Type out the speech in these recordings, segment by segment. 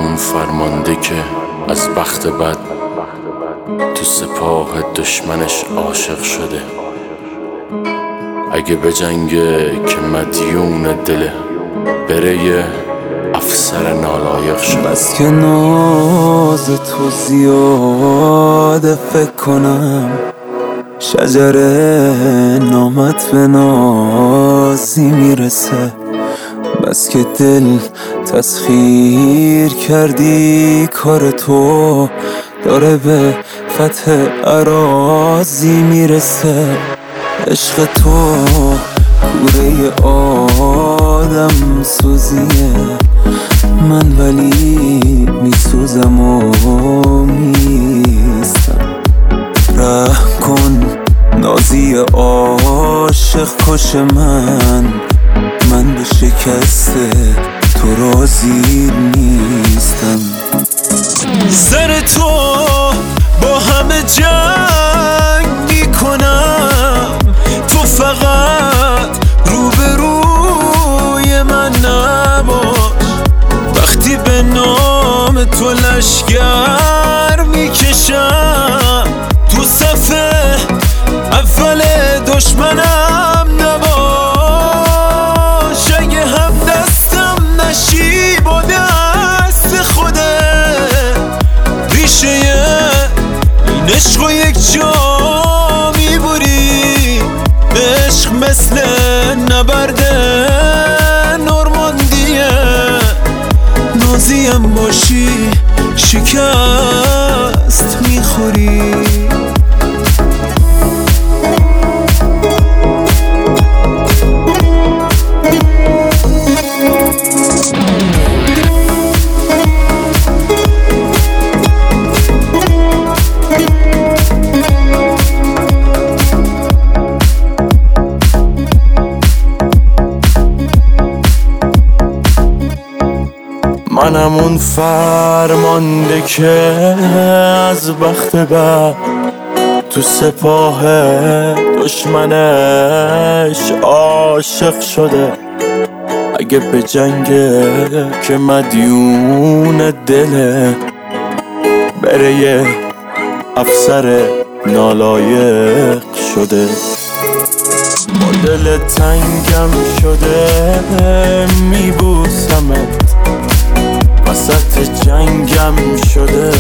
اون فرمانده که از بخت بد تو سپاه دشمنش عاشق شده. اگه بجنگه که مدیون دله، بره یه افسر نالایق شده. بس که ناز تو زیاده فکر کنم شجر نامت به نازی میرسه. بس که دل تسخیر کردی کار تو داره به فتح اراضی میرسه. عشق تو کوره آدم سوزیه، من ولی میسوزم و میستم. رحم کن نازی عاشق کش من به شکست تو راضی نیستم. سر تو با همه جنگ میکنم، تو فقط روبروی من نباش. وقتی به نام تو لشگر میکشم، تو صف اول دشمنم نباش. اگه هم دستم نشی با دست خوده، ریشه این عشق و یک جا میبری. عشق مثل نبرد نورماندیه، نازیم باشی شکست میخوری. منم اون فرمانده که از بخت بد تو سپاه دشمنش عاشق شده. اگه به جنگه که مدیون دله، بره یه افسر نالایق شده. با دل تنگم شده میبوسمت، وسط جنگم شده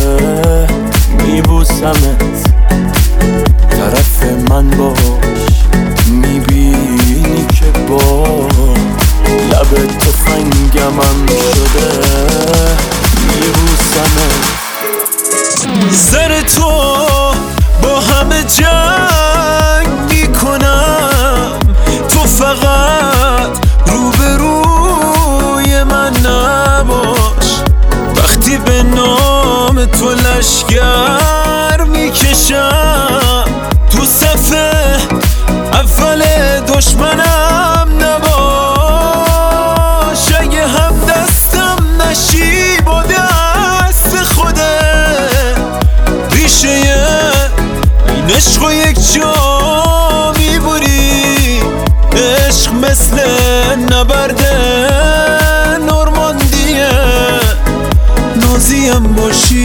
میبوسمت. طرف من باش میبینی که با لب تفنگمم شده میبوسمت. سر تو با همه جنگ میکنم، تو فقط روبروی من نباش. وقتی به نام تو لشگر میکشم، تو صف اول دشمنم نباش. اگه هم دستم نشی با دست خوده، ریشه این عشق و یک جا میبری. عشق مثل نبرد نورماندیه، نازیم باشی